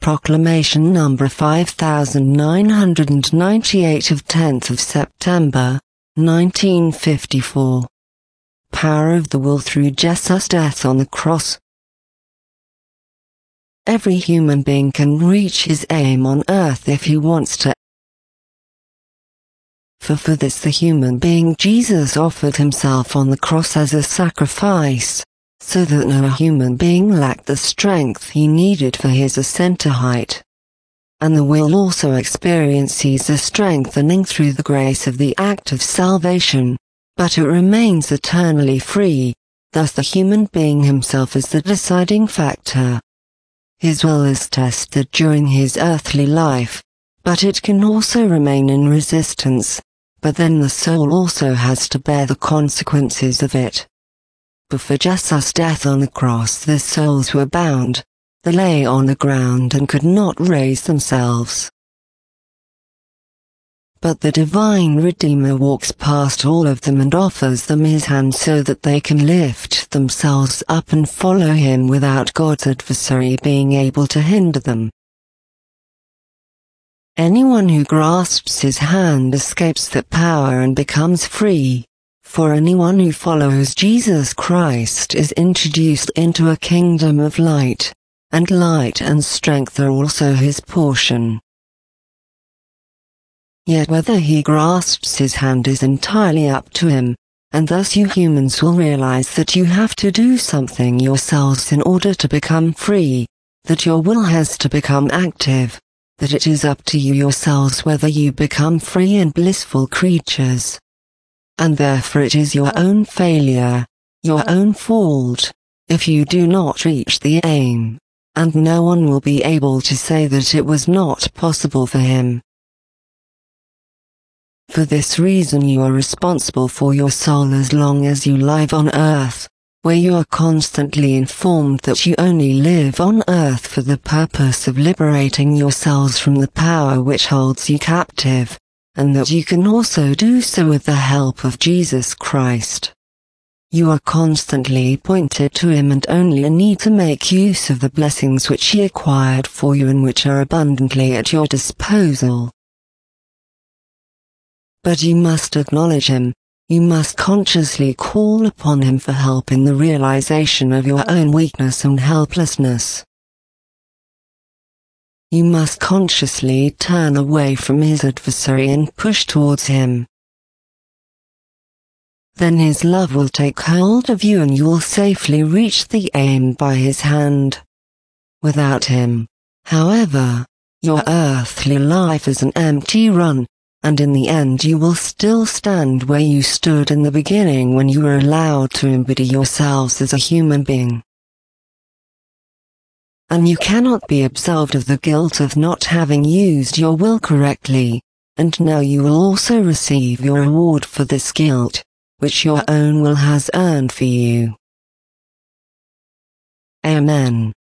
Proclamation number 5998 of 10th of September, 1954. Power of the will through Jesus' death on the cross. Every human being can reach his aim on earth if he wants to. For this the human being Jesus offered himself on the cross as a sacrifice, so that no human being lacked the strength he needed for his ascent to height. And the will also experiences a strengthening through the grace of the act of salvation, but it remains eternally free, thus the human being himself is the deciding factor. His will is tested during his earthly life, but it can also remain in resistance, but then the soul also has to bear the consequences of it. But for Jesus' death on the cross the souls were bound, they lay on the ground and could not raise themselves. But the divine Redeemer walks past all of them and offers them his hand so that they can lift themselves up and follow him without God's adversary being able to hinder them. Anyone who grasps his hand escapes that power and becomes free, for anyone who follows Jesus Christ is introduced into a kingdom of light, and light and strength are also his portion. Yet whether he grasps his hand is entirely up to him, and thus you humans will realize that you have to do something yourselves in order to become free, that your will has to become active, that it is up to you yourselves whether you become free and blissful creatures. And therefore it is your own failure, your own fault, if you do not reach the aim, and no one will be able to say that it was not possible for him. For this reason you are responsible for your soul as long as you live on earth, where you are constantly informed that you only live on earth for the purpose of liberating yourselves from the power which holds you captive, and that you can also do so with the help of Jesus Christ. You are constantly pointed to him and only need to make use of the blessings which he acquired for you and which are abundantly at your disposal. But you must acknowledge him. You must consciously call upon him for help in the realization of your own weakness and helplessness. You must consciously turn away from his adversary and push towards him. Then his love will take hold of you and you will safely reach the aim by his hand. Without him, however, your earthly life is an empty run, and in the end you will still stand where you stood in the beginning when you were allowed to embody yourselves as a human being. And you cannot be absolved of the guilt of not having used your will correctly, and now you will also receive your reward for this guilt, which your own will has earned for you. Amen.